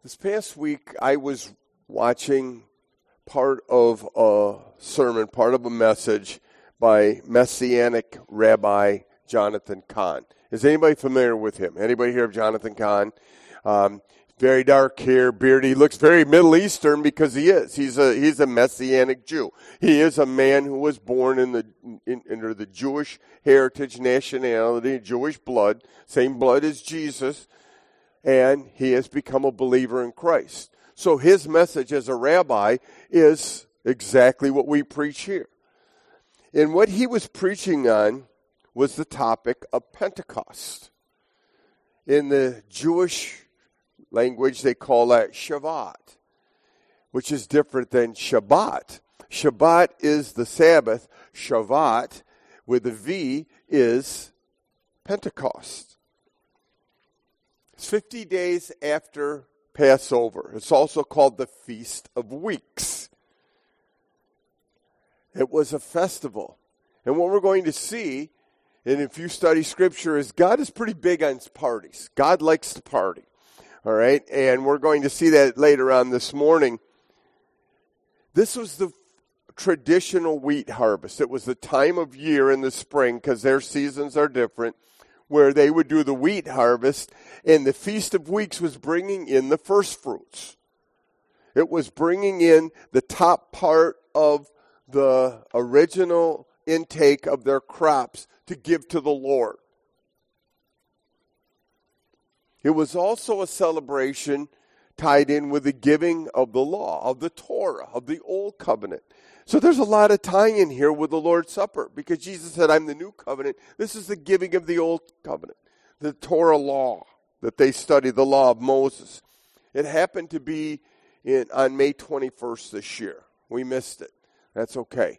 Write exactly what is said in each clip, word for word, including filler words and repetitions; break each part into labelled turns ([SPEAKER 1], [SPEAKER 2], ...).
[SPEAKER 1] This past week, I was watching part of a sermon, part of a message by Messianic Rabbi Jonathan Cahn. Is anybody familiar with him? Anybody hear of Jonathan Cahn? Um, very dark hair, beard. He looks very Middle Eastern because he is. He's a he's a Messianic Jew. He is a man who was born in the in, under the Jewish heritage, nationality, Jewish blood, same blood as Jesus. And he has become a believer in Christ. So his message as a rabbi is exactly what we preach here. And what he was preaching on was the topic of Pentecost. In the Jewish language, they call that Shavuot, which is different than Shabbat. Shabbat is the Sabbath. Shavuot, with a V, is Pentecost. It's fifty days after Passover. It's also called the Feast of Weeks. It was a festival. And what we're going to see, and if you study Scripture, is God is pretty big on parties. God likes to party. All right? And we're going to see that later on this morning. This was the traditional wheat harvest. It was the time of year in the spring, because their seasons are different, where they would do the wheat harvest, and the Feast of Weeks was bringing in the first fruits. It was bringing in the top part of the original intake of their crops to give to the Lord. It was also a celebration tied in with the giving of the law, of the Torah, of the Old Covenant. So there's a lot of tie-in here with the Lord's Supper, because Jesus said, I'm the new covenant. This is the giving of the Old Covenant, the Torah law that they study, the law of Moses. It happened to be in, on May twenty-first this year. We missed it. That's okay.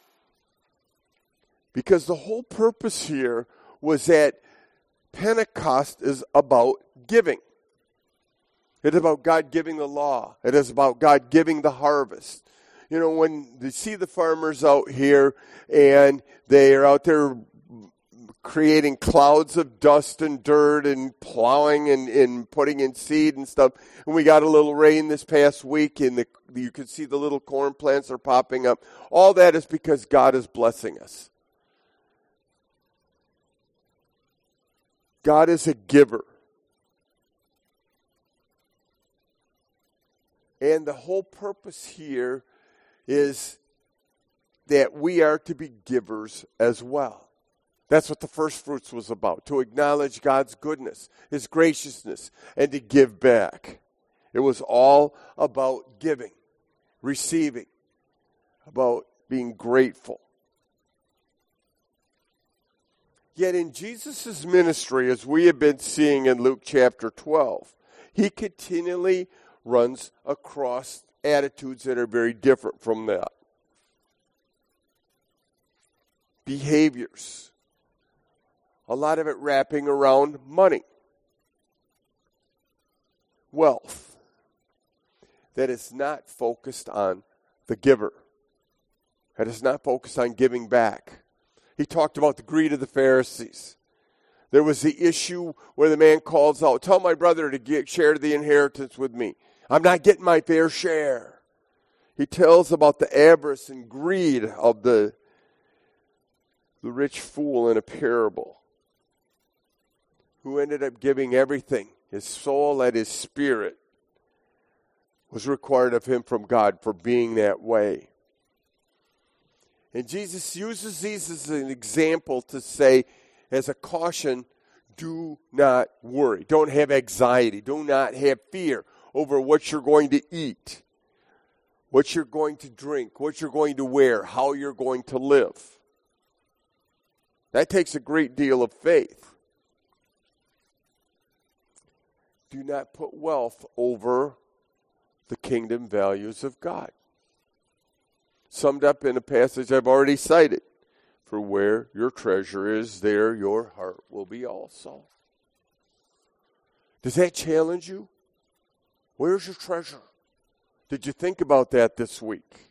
[SPEAKER 1] Because the whole purpose here was that Pentecost is about giving. It is about God giving the law. It is about God giving the harvest. You know, when you see the farmers out here and they are out there creating clouds of dust and dirt and plowing and, and putting in seed and stuff, and we got a little rain this past week and the, you could see the little corn plants are popping up. All that is because God is blessing us. God is a giver. And the whole purpose here is that we are to be givers as well. That's what the first fruits was about, to acknowledge God's goodness, His graciousness, and to give back. It was all about giving, receiving, about being grateful. Yet in Jesus' ministry, as we have been seeing in Luke chapter twelve, He continually runs across attitudes that are very different from that. Behaviors. A lot of it wrapping around money. Wealth. That is not focused on the giver. That is not focused on giving back. He talked about the greed of the Pharisees. There was the issue where the man calls out, tell my brother to get, share the inheritance with me. I'm not getting my fair share. He tells about the avarice and greed of the, the rich fool in a parable, who ended up giving everything, his soul and his spirit, was required of him from God for being that way. And Jesus uses these as an example to say, as a caution, do not worry. Don't have anxiety. Do not have fear over what you're going to eat, what you're going to drink, what you're going to wear, how you're going to live. That takes a great deal of faith. Do not put wealth over the kingdom values of God. Summed up in a passage I've already cited. For where your treasure is, there your heart will be also. Does that challenge you? Where's your treasure? Did you think about that this week?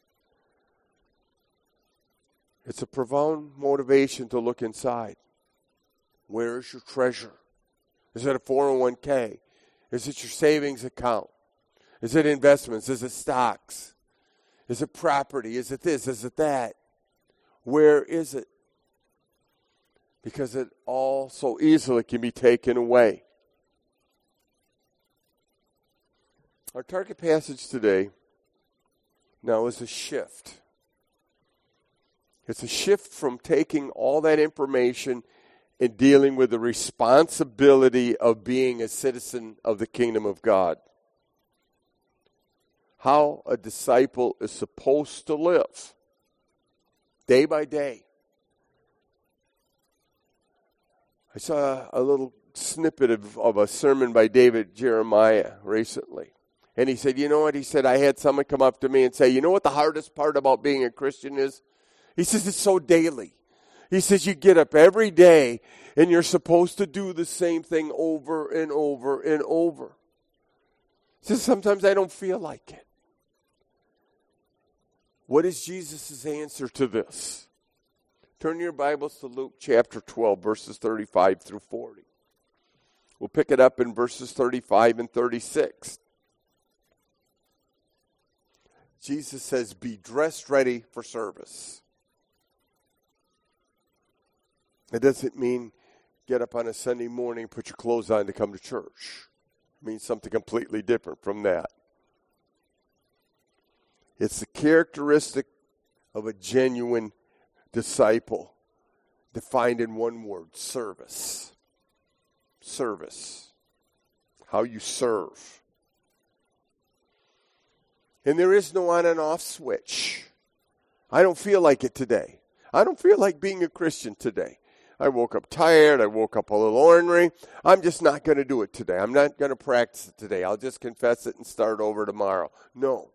[SPEAKER 1] It's a profound motivation to look inside. Where is your treasure? Is it a four oh one k? Is it your savings account? Is it investments? Is it stocks? Is it property? Is it this? Is it that? Where is it? Because it all so easily can be taken away. Our target passage today now is a shift. It's a shift from taking all that information and dealing with the responsibility of being a citizen of the kingdom of God. How a disciple is supposed to live day by day. I saw a little snippet of, of a sermon by David Jeremiah recently. And he said, you know what? He said, I had someone come up to me and say, you know what the hardest part about being a Christian is? He says, it's so daily. He says, you get up every day and you're supposed to do the same thing over and over and over. He says, sometimes I don't feel like it. What is Jesus' answer to this? Turn your Bibles to Luke chapter twelve, verses thirty-five through forty. We'll pick it up in verses thirty-five and thirty-six. Jesus says, be dressed ready for service. It doesn't mean get up on a Sunday morning, put your clothes on to come to church. It means something completely different from that. It's the characteristic of a genuine disciple defined in one word, service. Service. How you serve. And there is no on and off switch. I don't feel like it today. I don't feel like being a Christian today. I woke up tired. I woke up a little ornery. I'm just not going to do it today. I'm not going to practice it today. I'll just confess it and start over tomorrow. No.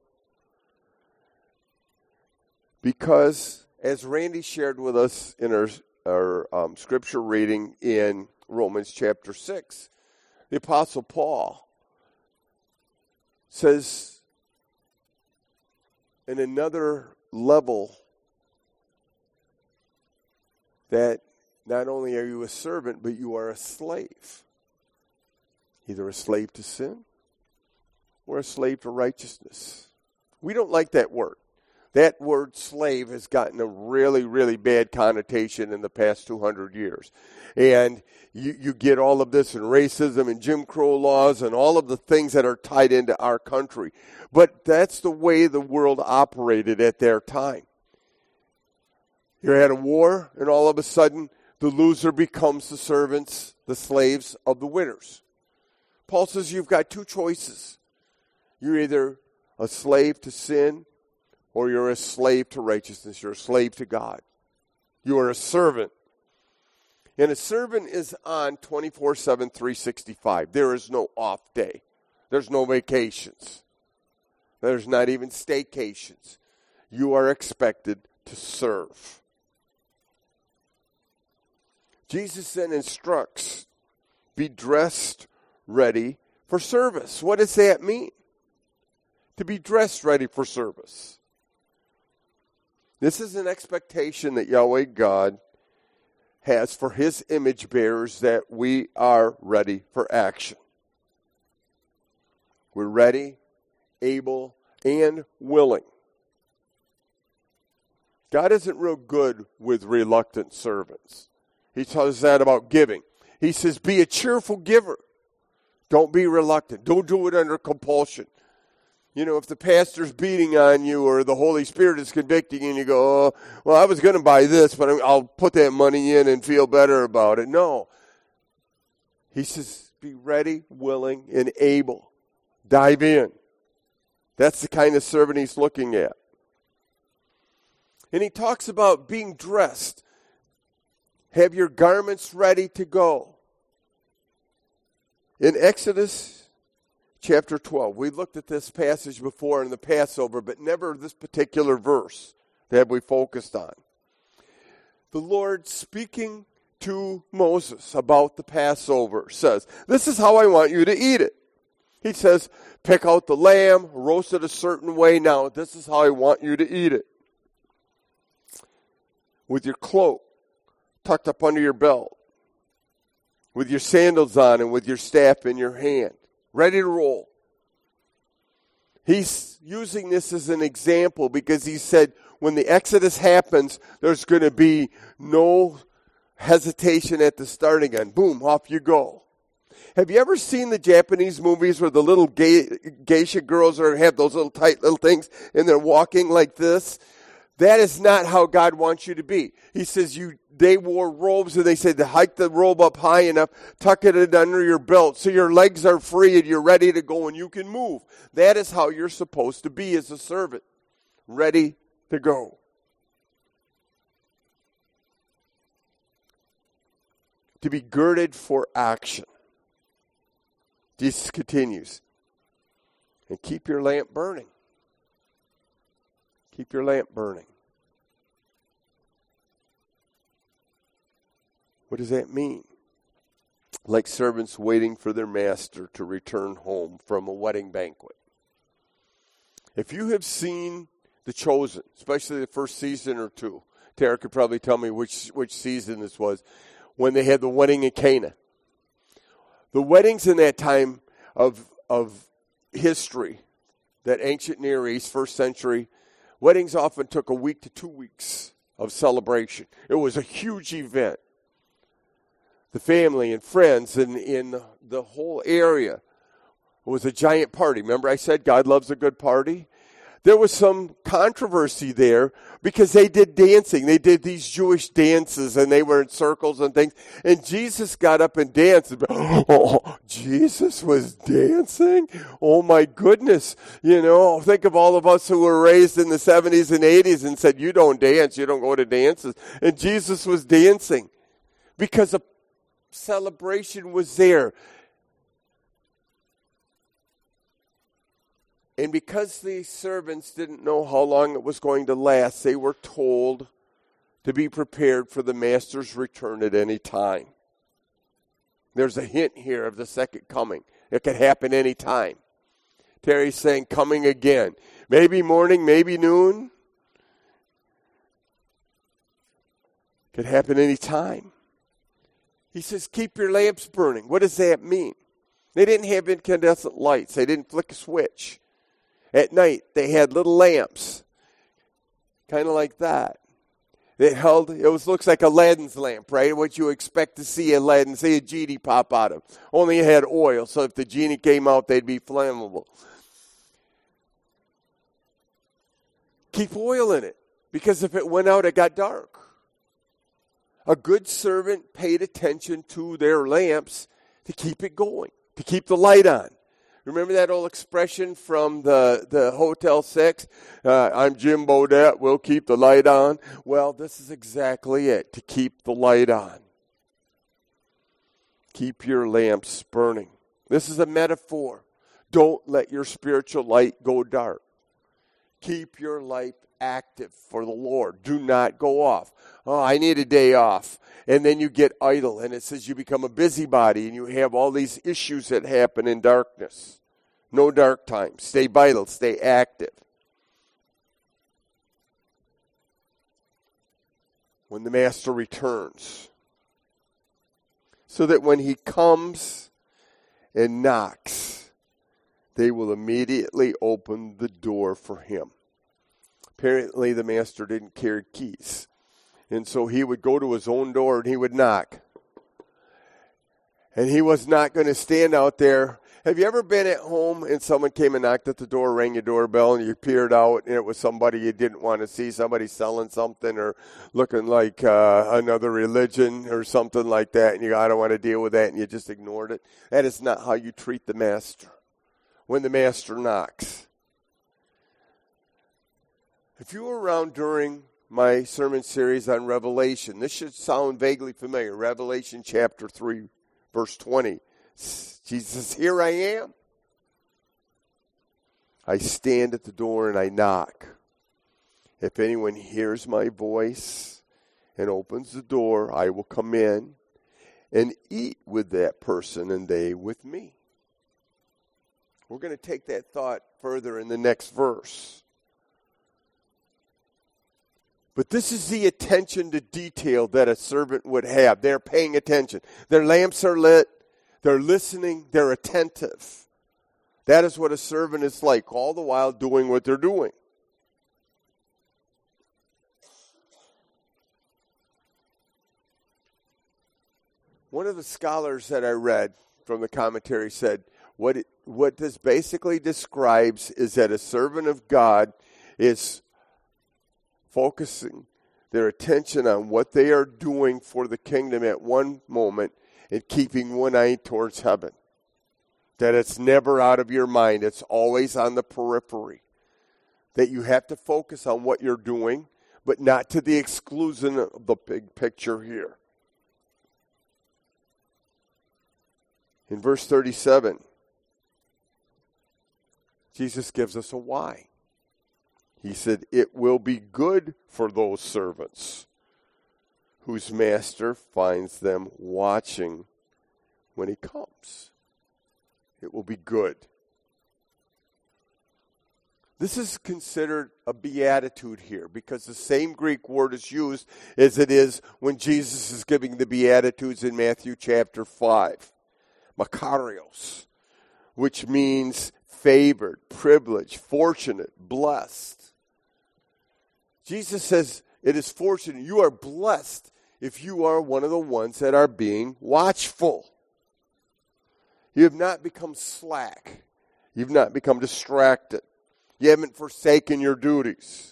[SPEAKER 1] Because, as Randy shared with us in our, our um, scripture reading in Romans chapter six, the Apostle Paul says, in another level, that not only are you a servant, but you are a slave. Either a slave to sin or a slave to righteousness. We don't like that word. That word slave has gotten a really, really bad connotation in the past two hundred years. And you, you get all of this in racism and Jim Crow laws and all of the things that are tied into our country. But that's the way the world operated at their time. You had a war, and all of a sudden, the loser becomes the servants, the slaves of the winners. Paul says you've got two choices. You're either a slave to sin, or you're a slave to righteousness. You're a slave to God. You are a servant. And a servant is on twenty-four seven, three sixty-five. There is no off day. There's no vacations. There's not even staycations. You are expected to serve. Jesus then instructs, be dressed ready for service. What does that mean? To be dressed ready for service. This is an expectation that Yahweh God has for his image bearers, that we are ready for action. We're ready, able, and willing. God isn't real good with reluctant servants. He tells us that about giving. He says, be a cheerful giver. Don't be reluctant. Don't do it under compulsion. You know, if the pastor's beating on you or the Holy Spirit is convicting you and you go, oh, well, I was going to buy this, but I'll put that money in and feel better about it. No. He says, be ready, willing, and able. Dive in. That's the kind of servant he's looking at. And he talks about being dressed. Have your garments ready to go. In Exodus chapter twelve, we looked at this passage before in the Passover, but never this particular verse that we focused on. The Lord, speaking to Moses about the Passover, says, this is how I want you to eat it. He says, pick out the lamb, roast it a certain way. Now, this is how I want you to eat it. With your cloak tucked up under your belt, with your sandals on and with your staff in your hand. ready to roll. He's using this as an example because he said when the Exodus happens, there's going to be no hesitation at the starting gun. Boom, off you go. Have you ever seen the Japanese movies where the little ge- geisha girls are have those little tight little things and they're walking like this? That is not how God wants you to be. He says you. They wore robes and they said to hike the robe up high enough, tuck it under your belt so your legs are free and you're ready to go and you can move. That is how you're supposed to be as a servant, ready to go. To be girded for action. Jesus continues. And keep your lamp burning. Keep your lamp burning. What does that mean? Like servants waiting for their master to return home from a wedding banquet. If you have seen The Chosen, especially the first season or two, Tara could probably tell me which, which season this was, when they had the wedding in Cana. The weddings in that time of, of history, that ancient Near East, first century, weddings often took a week to two weeks of celebration. It was a huge event. The family and friends and in the whole area. It was a giant party. Remember I said God loves a good party? There was some controversy there because they did dancing. They did these Jewish dances and they were in circles and things. And Jesus got up and danced. Oh, Jesus was dancing? Oh my goodness. You know, think of all of us who were raised in the seventies and eighties and said, you don't dance, you don't go to dances. And Jesus was dancing because a celebration was there. And because the servants didn't know how long it was going to last, they were told to be prepared for the master's return at any time. There's a hint here of the second coming. It could happen any time. Terry's saying coming again. Maybe morning, maybe noon. Could happen any time. He says, keep your lamps burning. What does that mean? They didn't have incandescent lights. They didn't flick a switch. At night, they had little lamps, kind of like that. It held, it was looks like Aladdin's lamp, right? What you expect to see Aladdin, see a genie pop out of. Only it had oil, so if the genie came out, they'd be flammable. Keep oil in it, because if it went out, it got dark. A good servant paid attention to their lamps to keep it going, to keep the light on. Remember that old expression from the, the Hotel six? Uh, I'm Jim Bodette, we'll keep the light on. Well, this is exactly it, to keep the light on. Keep your lamps burning. This is a metaphor. Don't let your spiritual light go dark. Keep your light active for the Lord. Do not go off. Oh, I need a day off. And then you get idle. And it says you become a busybody and you have all these issues that happen in darkness. No dark time. Stay vital. Stay active. When the master returns. So that when he comes and knocks, they will immediately open the door for him. Apparently, the master didn't carry keys. And so he would go to his own door and he would knock. And he was not going to stand out there. Have you ever been at home and someone came and knocked at the door, rang your doorbell, and you peered out and it was somebody you didn't want to see, somebody selling something or looking like uh, another religion or something like that, and you go, I don't want to deal with that, and you just ignored it? That is not how you treat the master when the master knocks. If you were around during my sermon series on Revelation, this should sound vaguely familiar. Revelation chapter three, verse twenty. Jesus, here I am. I stand at the door and I knock. If anyone hears my voice and opens the door, I will come in and eat with that person and they with me. We're going to take that thought further in the next verse. But this is the attention to detail that a servant would have. They're paying attention. Their lamps are lit. They're listening. They're attentive. That is what a servant is like, all the while doing what they're doing. One of the scholars that I read from the commentary said, what it, what this basically describes is that a servant of God is focusing their attention on what they are doing for the kingdom at one moment and keeping one eye towards heaven. That it's never out of your mind. It's always on the periphery. That you have to focus on what you're doing, but not to the exclusion of the big picture here. In verse thirty-seven, Jesus gives us a why. He said, it will be good for those servants whose master finds them watching when he comes. It will be good. This is considered a beatitude here because the same Greek word is used as it is when Jesus is giving the Beatitudes in Matthew chapter five. Makarios, which means favored, privileged, fortunate, blessed. Jesus says it is fortunate. You are blessed if you are one of the ones that are being watchful. You have not become slack. You've not become distracted. You haven't forsaken your duties.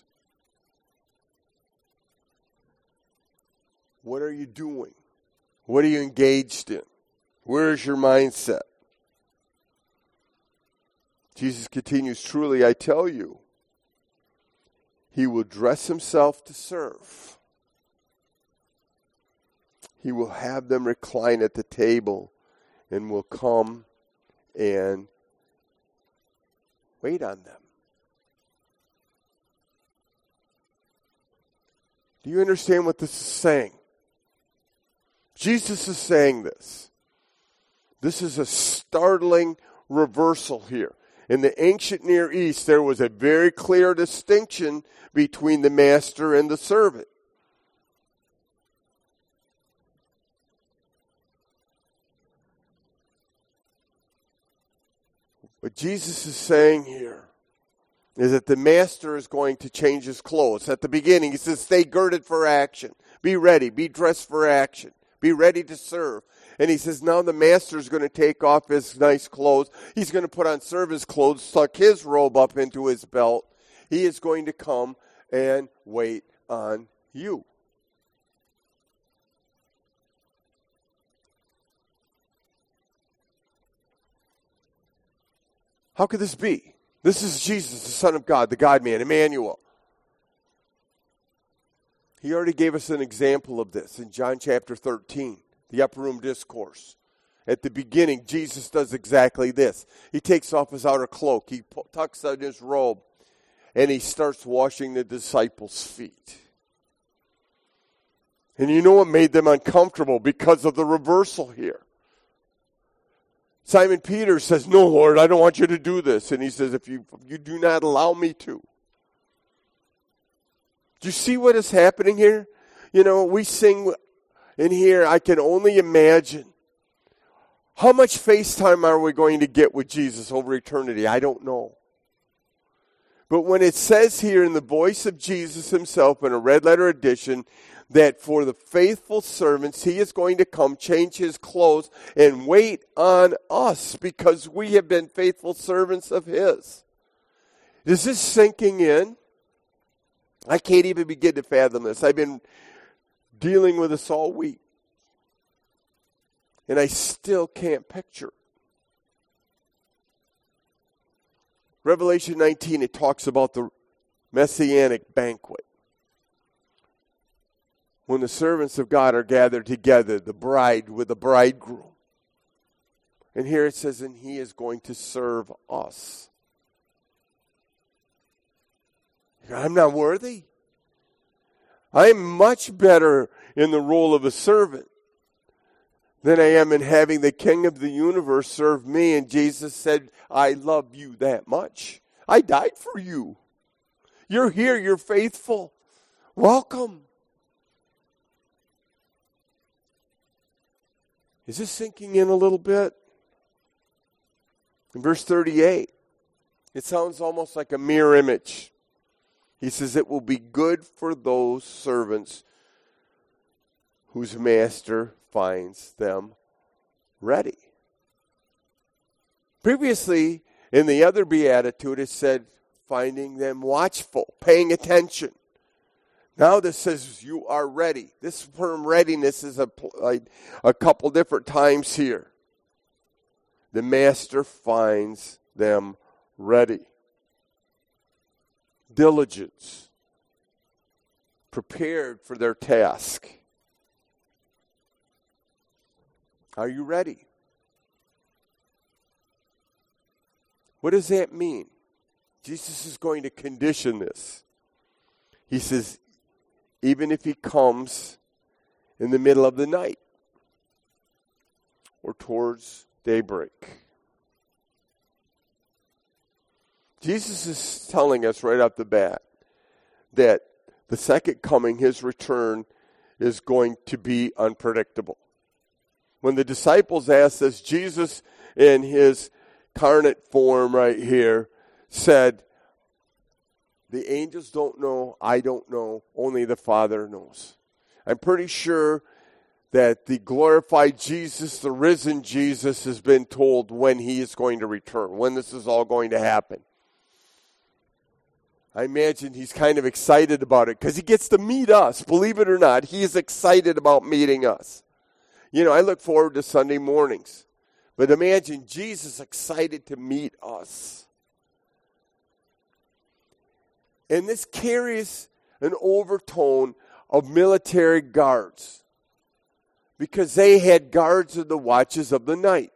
[SPEAKER 1] What are you doing? What are you engaged in? Where is your mindset? Jesus continues, truly I tell you, he will dress himself to serve. He will have them recline at the table and will come and wait on them. Do you understand what this is saying? Jesus is saying this. This is a startling reversal here. In the ancient Near East, there was a very clear distinction between the master and the servant. What Jesus is saying here is that the master is going to change his clothes. At the beginning, he says, stay girded for action. Be ready. Be dressed for action. Be ready to serve. And he says, now the master is going to take off his nice clothes. He's going to put on servant's clothes, tuck his robe up into his belt. He is going to come and wait on you. How could this be? This is Jesus, the Son of God, the God-man, Emmanuel. He already gave us an example of this in John chapter thirteen, the upper room discourse. At the beginning, Jesus does exactly this. He takes off his outer cloak, he tucks out his robe, and he starts washing the disciples' feet. And you know what made them uncomfortable? Because of the reversal here. Simon Peter says, no, Lord, I don't want you to do this. And he says, if you, if you do not allow me to. Do you see what is happening here? You know, we sing in here, I can only imagine. How much FaceTime are we going to get with Jesus over eternity? I don't know. But when it says here in the voice of Jesus himself in a red letter edition, that for the faithful servants, he is going to come, change his clothes, and wait on us because we have been faithful servants of his. Is this sinking in? I can't even begin to fathom this. I've been dealing with this all week. And I still can't picture. Revelation nineteen, it talks about the Messianic banquet. When the servants of God are gathered together, the bride with the bridegroom. And here it says, and he is going to serve us. I'm not worthy. I'm much better in the role of a servant than I am in having the King of the universe serve me. And Jesus said, I love you that much. I died for you. You're here. You're faithful. Welcome. Is this sinking in a little bit? In verse thirty-eight, it sounds almost like a mirror image. He says, it will be good for those servants whose master finds them ready. Previously, in the other beatitude, it said, finding them watchful, paying attention. Now this says you are ready. This term readiness is applied a couple different times here. The master finds them ready. Diligence. Prepared for their task. Are you ready? What does that mean? Jesus is going to condition this. He says, even if he comes in the middle of the night or towards daybreak. Jesus is telling us right off the bat that the second coming, his return, is going to be unpredictable. When the disciples asked this, Jesus in his incarnate form right here said, the angels don't know, I don't know, only the Father knows. I'm pretty sure that the glorified Jesus, the risen Jesus, has been told when he is going to return, when this is all going to happen. I imagine he's kind of excited about it because he gets to meet us. Believe it or not, he is excited about meeting us. You know, I look forward to Sunday mornings. But imagine Jesus excited to meet us. And this carries an overtone of military guards because they had guards in the watches of the night.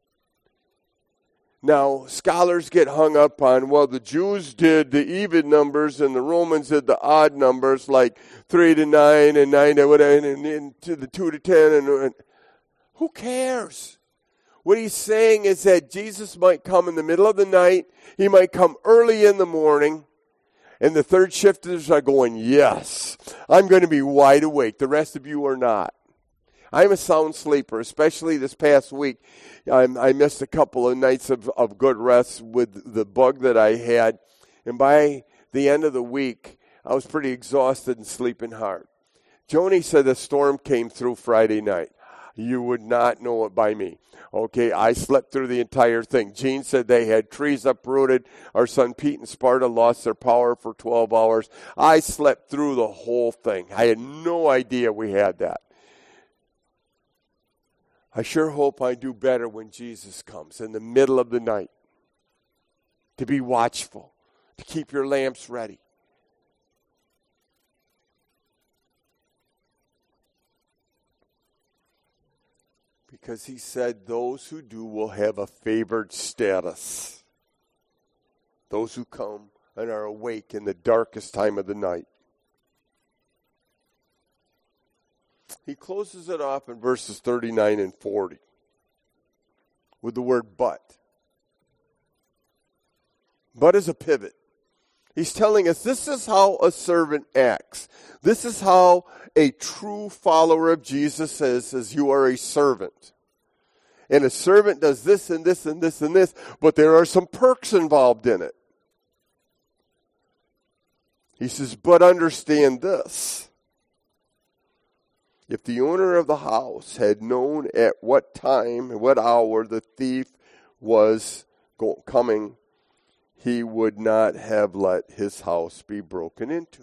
[SPEAKER 1] Now, scholars get hung up on, well, the Jews did the even numbers and the Romans did the odd numbers, like three to nine and nine to whatever, and, and to the two to ten. And, and who cares? What he's saying is that Jesus might come in the middle of the night. He might come early in the morning. And the third shifters are going, yes, I'm going to be wide awake. The rest of you are not. I'm a sound sleeper, especially this past week. I'm, I missed a couple of nights of, of good rest with the bug that I had. And by the end of the week, I was pretty exhausted and sleeping hard. Joni said a storm came through Friday night. You would not know it by me. Okay, I slept through the entire thing. Gene said they had trees uprooted. Our son Pete and Sparta lost their power for twelve hours. I slept through the whole thing. I had no idea we had that. I sure hope I do better when Jesus comes in the middle of the night. To be watchful, to keep your lamps ready. Because he said those who do will have a favored status. Those who come and are awake in the darkest time of the night. He closes it off in verses thirty-nine and forty with the word but. But is a pivot. He's telling us this is how a servant acts. This is how a true follower of Jesus is, as you are a servant. And a servant does this and this and this and this, but there are some perks involved in it. He says, but understand this. If the owner of the house had known at what time and what hour the thief was go- coming, he would not have let his house be broken into.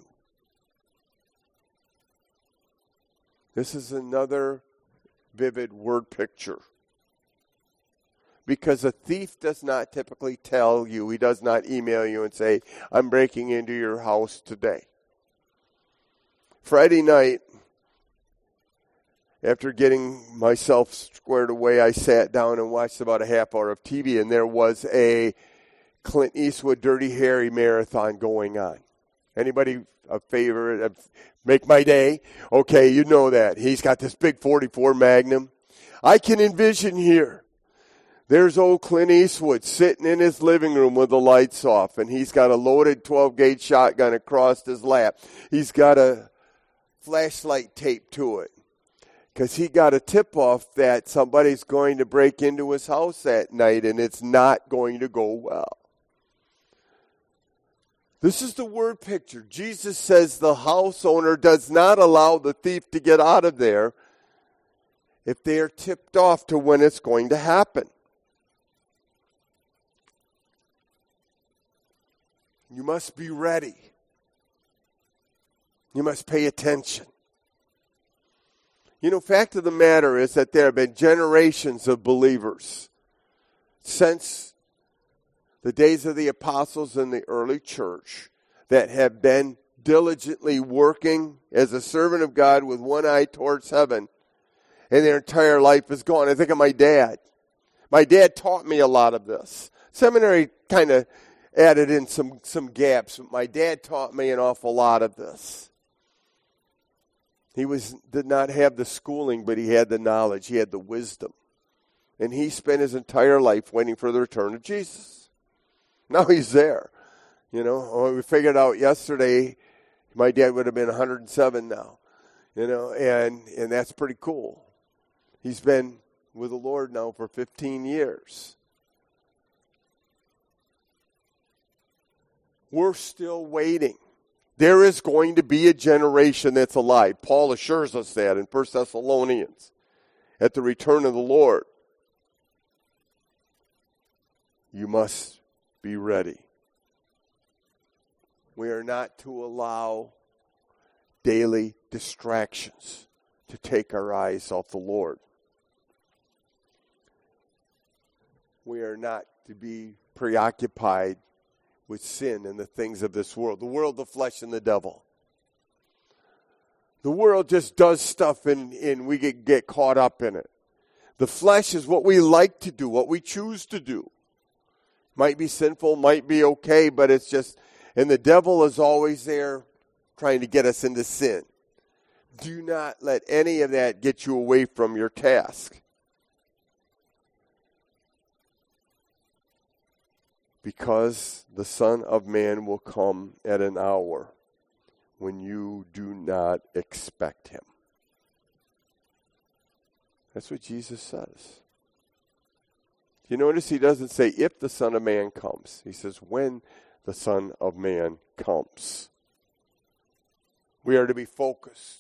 [SPEAKER 1] This is another vivid word picture. Because a thief does not typically tell you, he does not email you and say, I'm breaking into your house today. Friday night, after getting myself squared away, I sat down and watched about a half hour of T V, and there was a Clint Eastwood Dirty Harry marathon going on. Anybody a favorite? Make my day? Okay, you know that. He's got this big forty-four Magnum. I can envision here. There's old Clint Eastwood sitting in his living room with the lights off, and he's got a loaded twelve gauge shotgun across his lap. He's got a flashlight taped to it. because he got a tip-off that somebody's going to break into his house at night and it's not going to go well. This is the word picture. Jesus says the house owner does not allow the thief to get out of there if they are tipped off to when it's going to happen. You must be ready. You must pay attention. You know, fact of the matter is that there have been generations of believers since the days of the apostles in the early church that have been diligently working as a servant of God with one eye towards heaven, and their entire life is gone. I think of my dad. My dad taught me a lot of this. Seminary kind of added in some, some gaps, but my dad taught me an awful lot of this. He was did not have the schooling, but he had the knowledge. He had the wisdom. And he spent his entire life waiting for the return of Jesus. Now he's there. You know, we figured out yesterday my dad would have been one hundred seven now. You know, and, and that's pretty cool. He's been with the Lord now for fifteen years. We're still waiting. There is going to be a generation that's alive. Paul assures us that in First Thessalonians at the return of the Lord. You must be ready. We are not to allow daily distractions to take our eyes off the Lord. We are not to be preoccupied with sin and the things of this world. The world, the flesh, and the devil. The world just does stuff and, and we get, get caught up in it. The flesh is what we like to do, what we choose to do. Might be sinful, might be okay, but it's just, and the devil is always there trying to get us into sin. Do not let any of that get you away from your task. Because the Son of Man will come at an hour when you do not expect him. That's what Jesus says. You notice he doesn't say if the Son of Man comes. He says when the Son of Man comes. We are to be focused.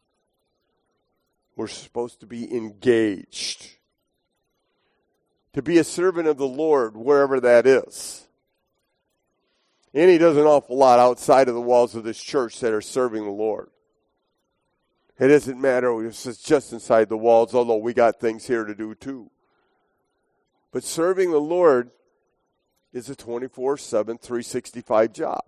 [SPEAKER 1] We're supposed to be engaged. To be a servant of the Lord, wherever that is. And he does an awful lot outside of the walls of this church that are serving the Lord. It doesn't matter if it's just inside the walls, although we got things here to do too. But serving the Lord is a twenty-four seven, three sixty-five job.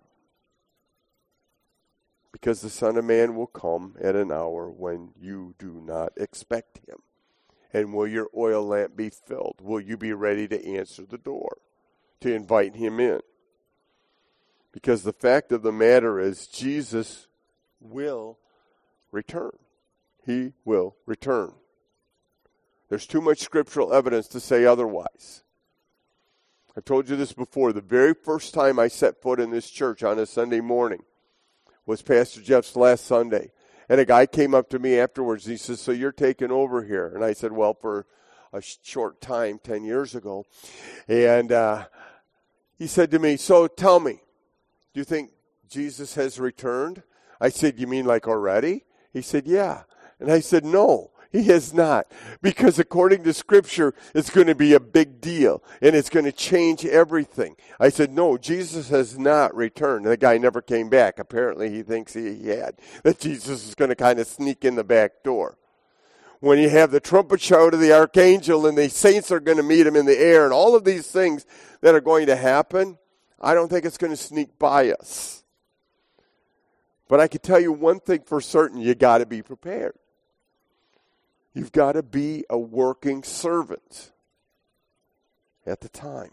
[SPEAKER 1] Because the Son of Man will come at an hour when you do not expect him. And will your oil lamp be filled? Will you be ready to answer the door, to invite him in? Because the fact of the matter is, Jesus will return. He will return. There's too much scriptural evidence to say otherwise. I've told you this before. The very first time I set foot in this church on a Sunday morning was Pastor Jeff's last Sunday. And a guy came up to me afterwards. And he says, so you're taking over here. And I said, well, for a short time, ten years ago. And uh, he said to me, so tell me, do you think Jesus has returned? I said, you mean like already? He said, yeah. And I said, no, he has not. Because according to Scripture, it's going to be a big deal. And it's going to change everything. I said, no, Jesus has not returned. And the guy never came back. Apparently he thinks he had. That Jesus is going to kind of sneak in the back door. When you have the trumpet shout of the archangel and the saints are going to meet him in the air and all of these things that are going to happen, I don't think it's going to sneak by us. But I can tell you one thing for certain, you got to be prepared. You've got to be a working servant at the time.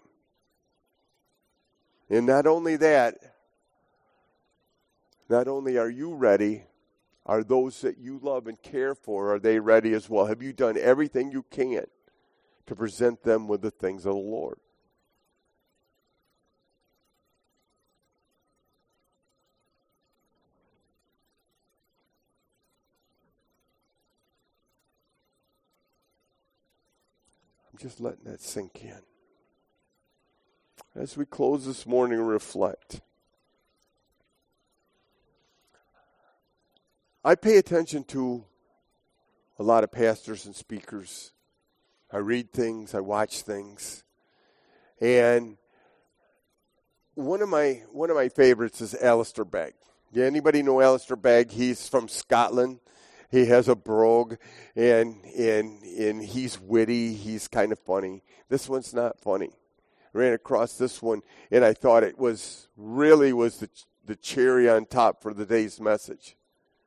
[SPEAKER 1] And not only that, not only are you ready, are those that you love and care for, are they ready as well? Have you done everything you can to present them with the things of the Lord? I'm just letting that sink in. As we close this morning and reflect, I pay attention to a lot of pastors and speakers. I read things, I watch things. And one of my one of my favorites is Alistair Begg. Yeah, anybody know Alistair Begg? He's from Scotland. He has a brogue, and and and he's witty. He's kind of funny. This one's not funny. I ran across this one, and I thought it was really was the the cherry on top for the day's message.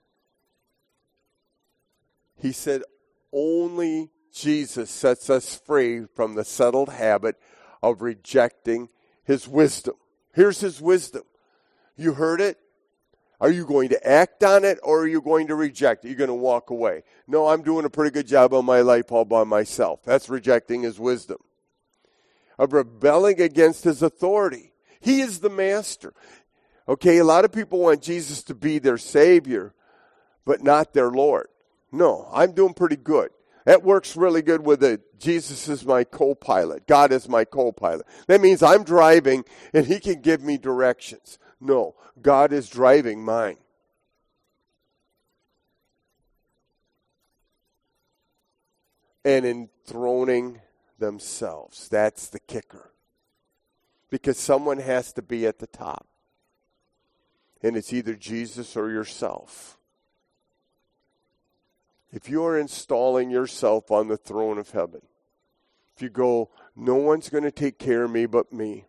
[SPEAKER 1] He said, only Jesus sets us free from the settled habit of rejecting his wisdom. Here's his wisdom. You heard it? Are you going to act on it, or are you going to reject it? You're going to walk away. No, I'm doing a pretty good job of my life all by myself. That's rejecting his wisdom. Of rebelling against his authority. He is the master. Okay, a lot of people want Jesus to be their Savior, but not their Lord. No, I'm doing pretty good. That works really good with it. Jesus is my co-pilot. God is my co-pilot. That means I'm driving and he can give me directions. No, God is driving mine. And enthroning themselves. That's the kicker. Because someone has to be at the top. And it's either Jesus or yourself. If you are installing yourself on the throne of heaven, if you go, no one's going to take care of me but me.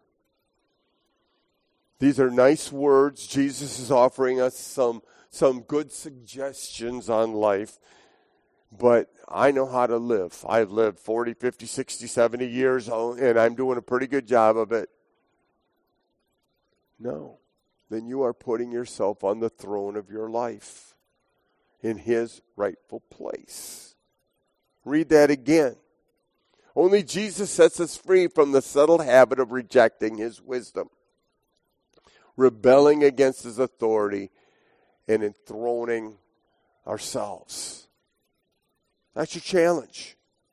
[SPEAKER 1] These are nice words. Jesus is offering us some, some good suggestions on life. But I know how to live. I've lived forty, fifty, sixty, seventy years, and I'm doing a pretty good job of it. No. Then you are putting yourself on the throne of your life. In his rightful place. Read that again. Only Jesus sets us free from the settled habit of rejecting his wisdom, rebelling against his authority, and enthroning ourselves. That's your challenge.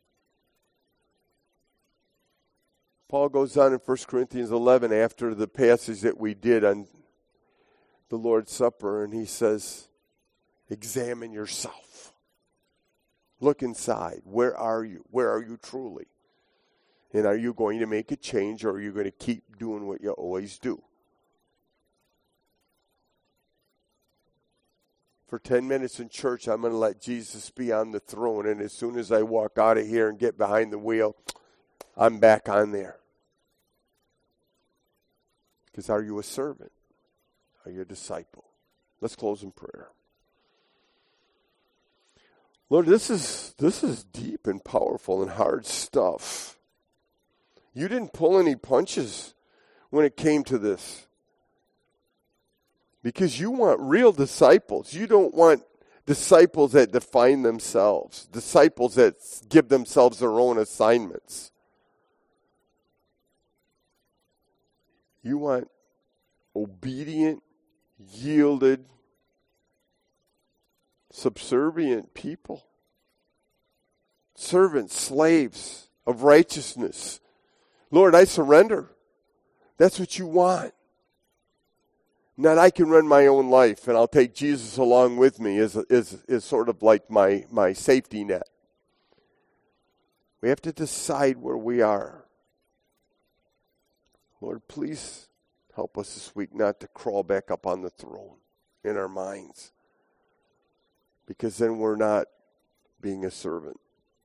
[SPEAKER 1] Paul goes on in First Corinthians eleven after the passage that we did on the Lord's Supper, and he says, examine yourself. Look inside. Where are you? Where are you truly? And are you going to make a change, or are you going to keep doing what you always do? For ten minutes in church, I'm going to let Jesus be on the throne. And as soon as I walk out of here and get behind the wheel, I'm back on there. Because are you a servant? Are you a disciple? Let's close in prayer. Lord, this is this is deep and powerful and hard stuff. You didn't pull any punches when it came to this. Because you want real disciples. You don't want disciples that define themselves. Disciples that give themselves their own assignments. You want obedient, yielded, subservient people, servants, slaves of righteousness. Lord, I surrender. That's what you want. Not I can run my own life and I'll take Jesus along with me is, is, is sort of like my, my safety net. We have to decide where we are. Lord, please help us this week not to crawl back up on the throne in our minds. Because then we're not being a servant.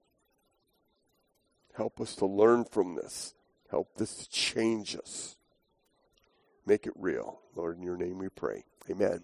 [SPEAKER 1] Help us to learn from this. Help this to change us. Make it real. Lord, in your name we pray. Amen.